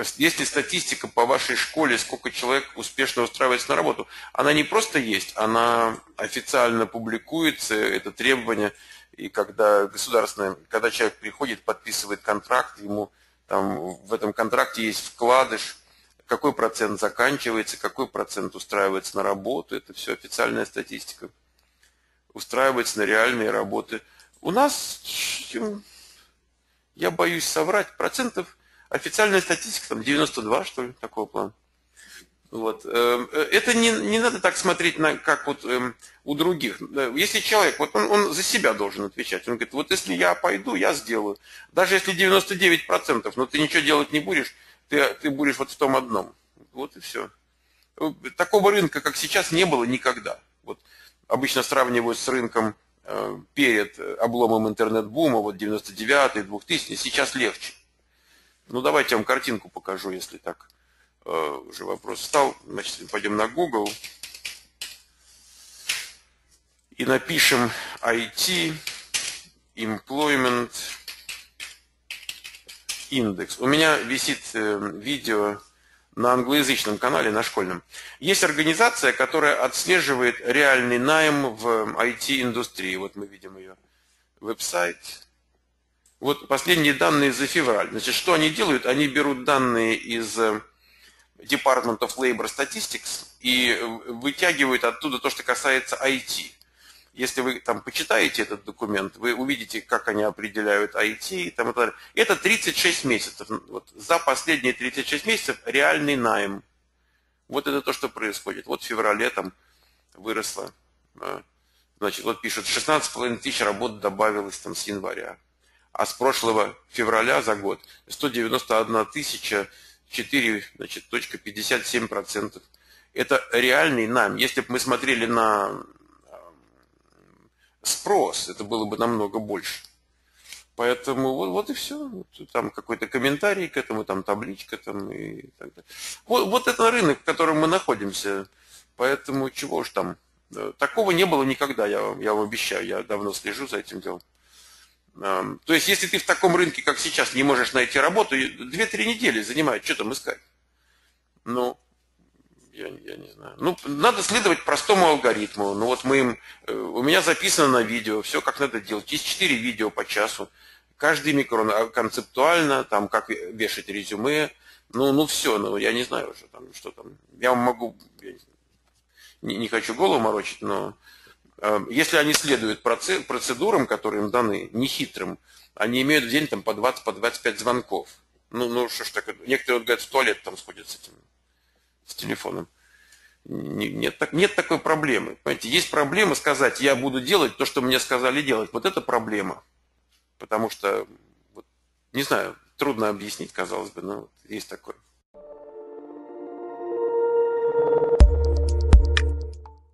Есть ли статистика по вашей школе, сколько человек успешно устраивается на работу? Она не просто есть, она официально публикуется, это требование. И когда когда человек приходит, подписывает контракт, ему там в этом контракте есть вкладыш, какой процент заканчивается, какой процент устраивается на работу, это все официальная статистика. Устраивается на реальные работы. У нас, я боюсь соврать, процентов, официальная статистика, там 92, что ли, такого плана. Вот. Это не надо так смотреть, как вот у других. Если человек, вот он за себя должен отвечать. Он говорит, вот если я пойду, я сделаю. Даже если 99%, но ты ничего делать не будешь, ты будешь вот в том одном. Вот и все. Такого рынка, как сейчас, не было никогда. Вот обычно сравнивают с рынком перед обломом интернет-бума, вот 99-й, 2000-й, сейчас легче. Ну, давайте я вам картинку покажу, если так уже вопрос встал. Значит, пойдем на Google и напишем IT Employment Index. У меня висит видео на англоязычном канале, на школьном. Есть организация, которая отслеживает реальный найм в IT-индустрии. Вот мы видим ее веб-сайт. Вот последние данные за февраль. Значит, что они делают? Они берут данные из Department of Labor Statistics и вытягивают оттуда то, что касается IT. Если вы там почитаете этот документ, вы увидите, как они определяют IT. Там, это 36 месяцев. Вот, за последние 36 месяцев реальный найм. Вот это то, что происходит. Вот в феврале там выросло. Значит, вот пишут, 16,5 тысяч работ добавилось там с января. А с прошлого февраля за год 191 тысяча 4, значит, 57%. Это реальный найм. Если бы мы смотрели на спрос, это было бы намного больше. Поэтому вот и все. Там какой-то комментарий к этому, там табличка, там и так далее. Вот это рынок, в котором мы находимся. Поэтому чего уж там. Такого не было никогда, я вам обещаю. Я давно слежу за этим делом. То есть, если ты в таком рынке, как сейчас, не можешь найти работу, 2-3 недели занимает, что там искать? Ну, я не знаю. Ну, надо следовать простому алгоритму. Ну, вот у меня записано на видео, все как надо делать. Есть 4 видео по часу. Каждый микрон концептуально, там, как вешать резюме. Ну все, я не знаю уже, там, что там. Я вам могу, не хочу голову морочить, но если они следуют процедурам, которые им даны, нехитрым, они имеют в день там, по 20, по 25 звонков. Ну что ж такое. Некоторые вот, говорят, в туалет там сходят с телефоном. Нет такой проблемы. Понимаете, есть проблема сказать, я буду делать то, что мне сказали делать. Вот это проблема. Потому что, не знаю, трудно объяснить, казалось бы, но есть такое.